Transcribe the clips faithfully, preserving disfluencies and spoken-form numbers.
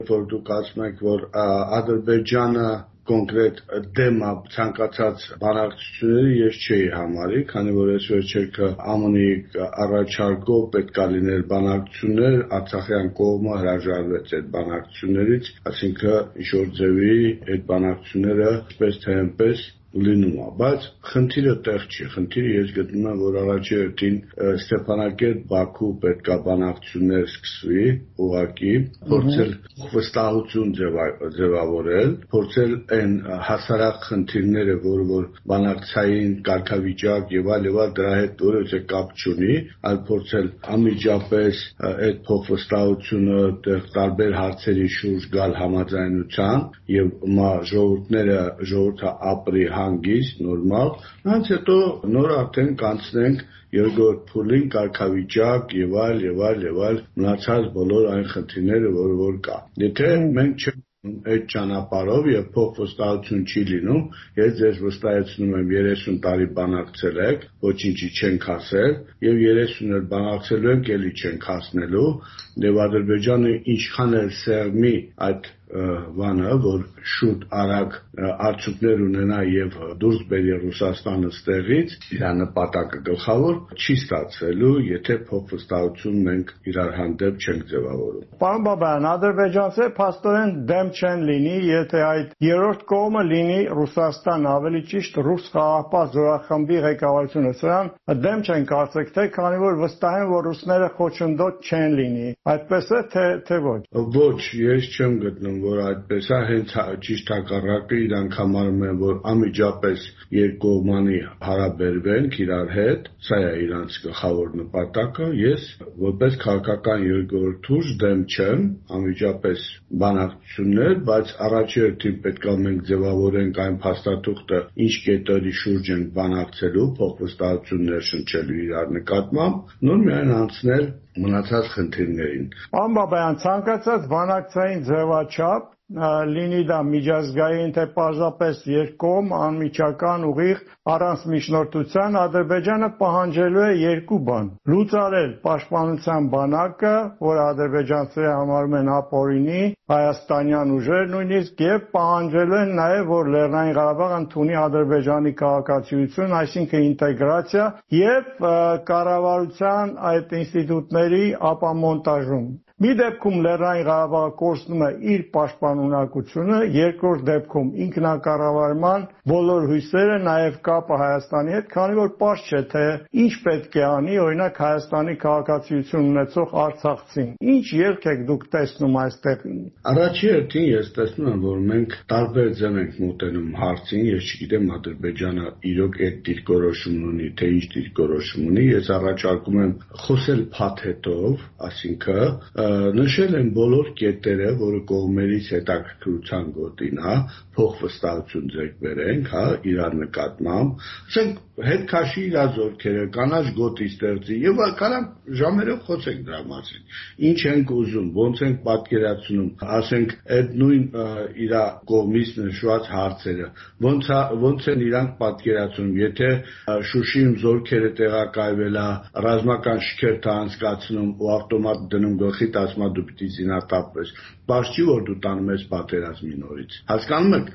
որ դուք ասում եք, որ Ադրբեջանը կոնկրետ դեմ է ցանկացած բանակցությունների, ես չէի համարի, քանի որ այս վերջերքը ԱՄՆ-ի առաջարկով պետք է լիներ բանակցություններ, Արցախյան կողմը հրաժարվեց այդ բանակցություններից, այսինքն ինչ-որ ձևի այդ բանակցությունները պես թե այնպես լինում է, բայց խնդիրը տեղ չի, խնդիրը ես գտնում եմ, որ առաջի հերթին Ստեփանակերտ-Բաքու պետք է բանակցություններ սկսվի, ուղղակի փորձել վստահություն ձևավորել, փորձել այն հասարակ խնդիրները, որը որ բանակցային կարգավիճակ եւ այլ եւ այլ դրա հետ որևէ կապ չունի, այլ փորձել անմիջապես այդ փոխվստահությունը տարբեր հարցերի շուրջ գալ համաձայնության եւ ժողովուրդները ժողովուրդը ապրի հանգիստ, նորմալ, նրանց հետո նոր արդեն կանցնենք երկրորդ փուլին, կարգավիճակ եւ այլ եւ այլ եւ այլ մնացած բոլոր այն խնդիրները, որ որ կա։ Եթե մենք չենք այդ ճանապարհով եւ փոխվստահություն չի լինում, ես ձեզ վստահեցնում եմ երեսուն տարի բանակցել եք, ոչինչի չենք հասել եւ երեսուն էլ բանակցելու ենք, էլի չենք հասնելու, եւ Ադրբեջանը ինչքան էլ սեղմի այդ բանը, որ շուտ արագ արդյունքներ ունենա եւ դուրս բերի Ռուսաստանը ստեղից, իր նպատակը գլխավոր չի ստացվելու, եթե փոխվստահություն մենք իրար հանդեպ չենք ձևավորում։ Պարոն Բաբայան, ադրբեջանցիները փաստորեն դեմ չեն լինի, եթե այդ երրորդ կողմը լինի Ռուսաստան, ավելի ճիշտ ռուս խաղաղապահ զորախմբի ղեկավարությունը։ Սրան դեմ չեն կարծեք թե, քանի որ վստահ են, որ ռուսները խոչընդոտ չեն լինի։ Այդպես է թե թե ոչ։ Ոչ, ես չեմ գտնում, որ այդպես է, հենց ճիշտ հակառակը, իրանք համարում են, որ անմիջապես երկկողմանի հարաբերվենք իրար հետ, սա է իրանց գլխավոր նպատակը։ Ես որպես քաղաքական երկրորդ ուժ դեմ չեմ անմիջապես բանակցություններ, բայց առաջի հերթին պետք է մենք ձևավորենք այն փաստաթուղթը, ինչ կետերի շուրջ ենք բանակցելու, փոխվստահություններ շնչելու իրար նկատմամբ, նոր միայն անցնել մնացած խնդիրներին։ Պարոն Բաբայան, ցանկացած բանակցային ձևաչափ լինի դա միջազգային թե պարզապես երկկողմ անմիջական ուղիղ առանց միջնորդության, Ադրբեջանը պահանջելու է երկու բան՝ լուծարել պաշտպանության բանակը, որը ադրբեջանցիները համարում են ապօրինի, հայաստանյան ուժեր նույնիսկ, եւ պահանջելու են նաեւ, որ Լեռնային Ղարաբաղը ընդունի Ադրբեջանի քաղաքացիություն, այսինքն ինտեգրացիա եւ կառավարության այդ ինստիտուտների ապամոնտաժում։ Մի դեպքում Լեռնային Ղարաբաղը կորցնում է իր պաշտպանունակությունը, երկրորդ դեպքում ինքնակառավարման բոլոր հույսերը, նաև կապը Հայաստանի հետ, քանի որ պարզ չէ, թե ինչ պետք է անի, օրինակ Հայաստանի քաղաքացիություն ունեցող արցախցին։ Ինչ ելք եք դուք տեսնում այստեղ։ Առաջի հերթին ես տեսնում եմ, որ մենք տարբեր ձև ենք մոտենում հարցին, ես չգիտեմ Ադրբեջանը իրոք այդ դիրքորոշումն ունի, թե ինչ դիրքորոշում ունի, ես առաջարկում եմ խոսել փաթեթով, այսինքն նշել են բոլոր կետերը, որը կողմերից հետաքրքրության գոտին, հա, փոխվստահություն ձեռք բերենք, հա, իրար նկատմամբ, ասենք հետ քաշի իր զորքերը, կանաչ գոտի ստեղծի եւ կարամ ժամերով խոսենք դրա մասին։ Ինչ ենք ուզում, ոնց ենք պատկերացնում, ասենք այդ նույն իր կողմից նշված հարցերը, ոնց ոնց են իրանք պատկերացնում, եթե Շուշիում զորքերը տեղակայվել է, ռազմական շքերթ անցկացնում ու ավտոմատ դնում գլխի ասում դու պիտի զինատապվես, բաց չի որ դու տանում ես պատերազմի նորից։ Հասկանում եք,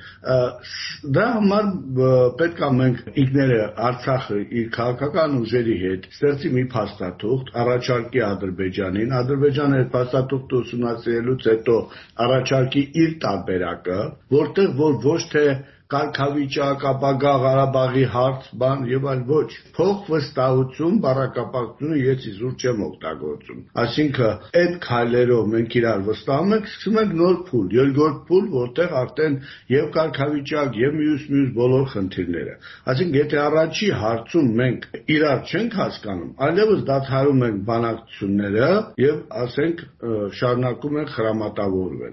դրա համար պետք է մենք ինքները Արցախը իր քաղաքական ուժերի հետ ստեղծի մի փաստաթուղթ, առաջարկի Ադրբեջանին, Ադրբեջանը այդ փաստաթուղթը ուսումնասիրելուց հետո առաջարկի իր տարբերակը, որտեղ որ ոչ թե կարգավիճակ, ապագա Ղարաբաղի հարց, բան եւ այլ ոչ, փոխվստահություն, բառակապակցությունը ես իզուր չեմ օգտագործում։ Այսինքն այդ քայլերով մենք իրար վստահում ենք, սկսում ենք նոր փուլ, երկրորդ փուլ, որտեղ արդեն եւ կարգավիճակ եւ մյուս-մյուս բոլոր խնդիրները։ Այսինքն եթե առաջի հարցում մենք իրար չենք հասկանում, այլևս դադարում ենք բանակցությունները եւ ասենք շարունակում ենք խրամատավորվել։